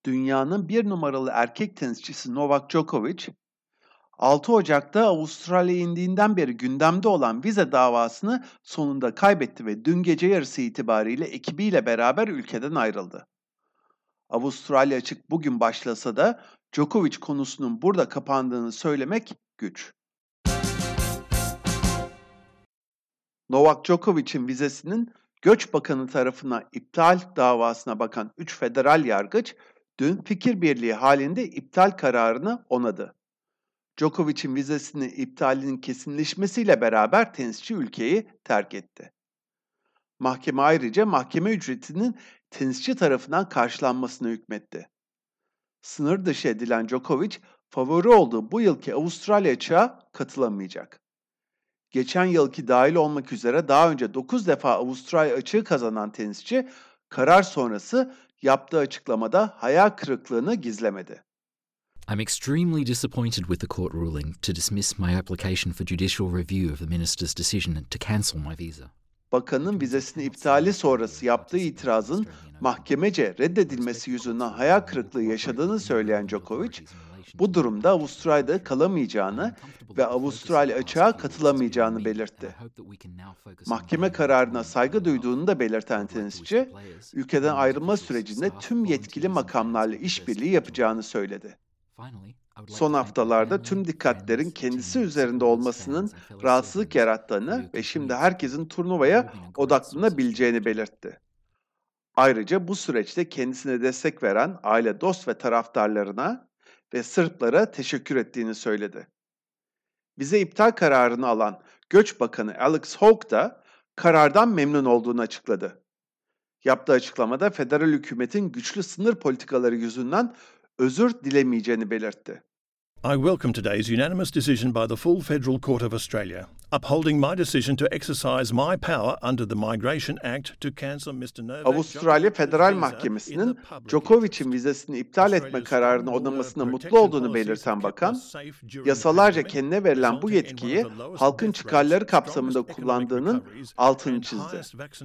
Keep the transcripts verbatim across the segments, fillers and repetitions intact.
Dünyanın bir numaralı erkek tenisçisi Novak Djokovic, altı Ocak'ta Avustralya'ya indiğinden beri gündemde olan vize davasını sonunda kaybetti ve dün gece yarısı itibariyle ekibiyle beraber ülkeden ayrıldı. Avustralya açık bugün başlasa da Djokovic konusunun burada kapandığını söylemek güç. Novak Djokovic'in vizesinin Göç Bakanı tarafından iptal davasına bakan üç federal yargıç dün fikir birliği halinde iptal kararını onadı. Djokovic'in vizesinin iptalinin kesinleşmesiyle beraber tenisçi ülkeyi terk etti. Mahkeme ayrıca mahkeme ücretinin tenisçi tarafından karşılanmasına hükmetti. Sınır dışı edilen Djokovic, favori olduğu bu yılki Avustralya açığa katılamayacak. Geçen yılki dahil olmak üzere daha önce dokuz defa Avustralya açığı kazanan tenisçi, karar sonrası yaptığı açıklamada hayal kırıklığını gizlemedi. I'm extremely disappointed with the court ruling to dismiss my application for judicial review of the minister's decision to cancel my visa. Bakanın vizesini iptali sonrası yaptığı itirazın mahkemece reddedilmesi yüzünden hayal kırıklığı yaşadığını söyleyen Djokovic, bu durumda Avustralya'da kalamayacağını ve Avustralya açığa katılamayacağını belirtti. Mahkeme kararına saygı duyduğunu da belirten tenisçi, ülkeden ayrılma sürecinde tüm yetkili makamlarla işbirliği yapacağını söyledi. Son haftalarda tüm dikkatlerin kendisi üzerinde olmasının rahatsızlık yarattığını ve şimdi herkesin turnuvaya odaklanabileceğini belirtti. Ayrıca bu süreçte kendisine destek veren aile, dost ve taraftarlarına ve Sırplara teşekkür ettiğini söyledi. Vize iptal kararını alan Göç Bakanı Alex Hawke da karardan memnun olduğunu açıkladı. Yaptığı açıklamada federal hükümetin güçlü sınır politikaları yüzünden özür dilemeyeceğini belirtti. I welcome today's unanimous decision by the full Federal Court of Australia, upholding my decision to exercise my power under the Migration Act to cancel mister Novak Avustralya Federal Mahkemesi'nin Djokovic'in vizesini iptal etme kararını onamasına mutlu olduğunu belirten bakan, yasalarca kendine verilen bu yetkiyi halkın çıkarları kapsamında kullandığının altını çizdi.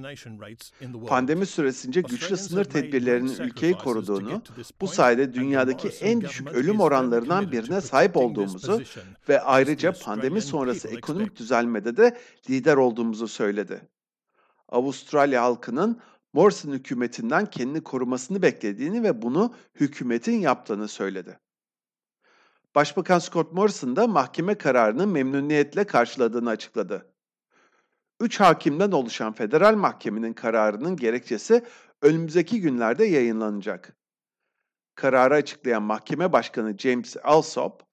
Pandemi süresince güçlü sınır tedbirlerinin ülkeyi koruduğunu, bu sayede dünyadaki en düşük ölüm oranlarından birine sahip olduğumuzu ve ayrıca pandemi sonrası ekonomik düzelmede de lider olduğumuzu söyledi. Avustralya halkının Morrison hükümetinden kendini korumasını beklediğini ve bunu hükümetin yaptığını söyledi. Başbakan Scott Morrison da mahkeme kararını memnuniyetle karşıladığını açıkladı. Üç hakimden oluşan federal mahkemenin kararının gerekçesi önümüzdeki günlerde yayınlanacak. Kararı açıklayan mahkeme başkanı James Alsop,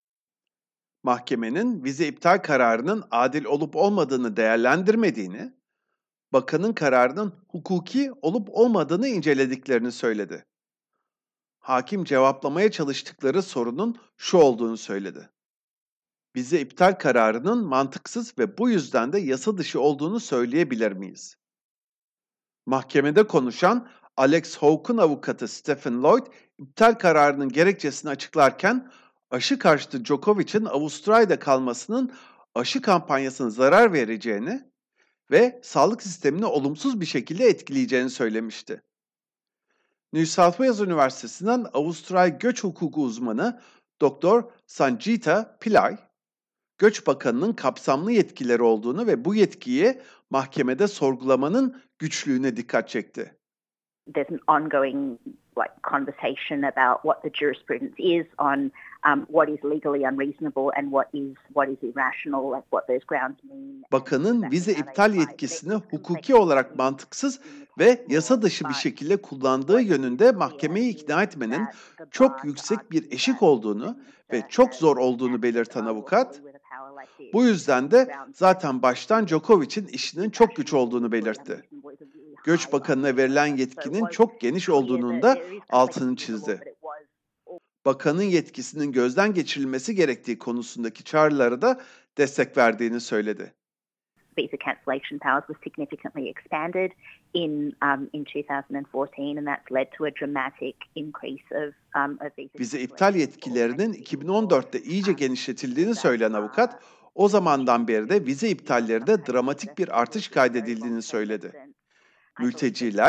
mahkemenin vize iptal kararının adil olup olmadığını değerlendirmediğini, bakanın kararının hukuki olup olmadığını incelediklerini söyledi. Hakim cevaplamaya çalıştıkları sorunun şu olduğunu söyledi. Vize iptal kararının mantıksız ve bu yüzden de yasa dışı olduğunu söyleyebilir miyiz? Mahkemede konuşan Alex Hawke'un avukatı Stephen Lloyd, iptal kararının gerekçesini açıklarken, aşı karşıtı Djokovic'in Avustralya'da kalmasının aşı kampanyasına zarar vereceğini ve sağlık sistemini olumsuz bir şekilde etkileyeceğini söylemişti. New South Wales Üniversitesi'nden Avustralya göç hukuku uzmanı Doktor Sanjita Pillai, Göç Bakanı'nın kapsamlı yetkileri olduğunu ve bu yetkiyi mahkemede sorgulamanın güçlüğüne dikkat çekti. There's an ongoing like conversation about what the jurisprudence is on um, what is legally unreasonable and what is what is irrational, like what those grounds mean. Bakanın vize iptal yetkisini hukuki olarak mantıksız ve yasa dışı bir şekilde kullandığı yönünde mahkemeyi ikna etmenin çok yüksek bir eşik olduğunu ve çok zor olduğunu belirten avukat, bu yüzden de zaten baştan Djokovic'in işinin çok güç olduğunu belirtti. Göç Bakanı'na verilen yetkinin çok geniş olduğunun da altını çizdi. Bakanın yetkisinin gözden geçirilmesi gerektiği konusundaki çağrılara da destek verdiğini söyledi. Visa cancellation powers were significantly expanded in um, in two thousand fourteen, and that's led to a dramatic increase of um, of visa. Vize iptal yetkilerinin iki bin on dörtte iyice genişletildiğini söyleyen avukat, o zamandan beri de vize iptallerinde dramatik bir artış kaydedildiğini söyledi. Mülteciler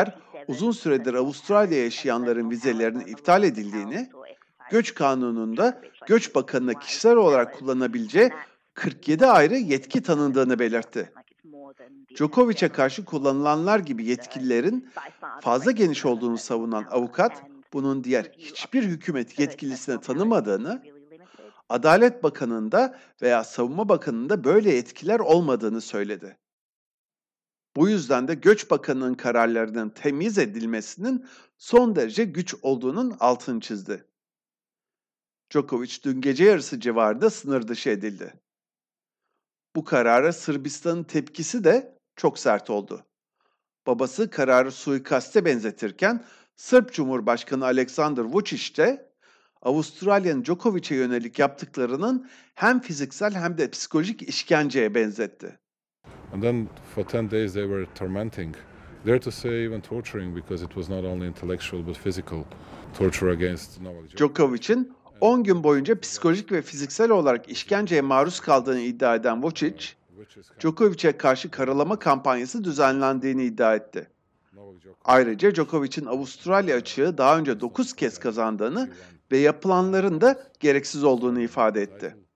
uzun süredir Avustralya'ya yaşayanların vizelerinin iptal edildiğini, Göç Kanunu'nda Göç Bakanı'na kişisel olarak kullanabileceği kırk yedi ayrı yetki tanındığını belirtti. Djokovic'e karşı kullanılanlar gibi yetkilerin fazla geniş olduğunu savunan avukat, bunun diğer hiçbir hükümet yetkilisine tanımadığını, Adalet Bakanı'nda veya Savunma Bakanı'nda böyle yetkiler olmadığını söyledi. Bu yüzden de Göç Bakanı'nın kararlarının temiz edilmesinin son derece güç olduğunun altını çizdi. Djokovic dün gece yarısı civarında sınır dışı edildi. Bu karara Sırbistan'ın tepkisi de çok sert oldu. Babası kararı suikaste benzetirken Sırp Cumhurbaşkanı Aleksandar Vučić de Avustralya'nın Djokovic'e yönelik yaptıklarının hem fiziksel hem de psikolojik işkenceye benzetti. And then for ten days they were tormenting. Dare to say even torturing because it was not only intellectual but physical torture against Novak Djokovic. Djokovic'in on gün boyunca psikolojik ve fiziksel olarak işkenceye maruz kaldığını iddia eden Vučić, Djokovic'e karşı karalama kampanyası düzenlendiğini iddia etti. Ayrıca Djokovic'in Avustralya açığı daha önce dokuz kez kazandığını ve yapılanların da gereksiz olduğunu ifade etti.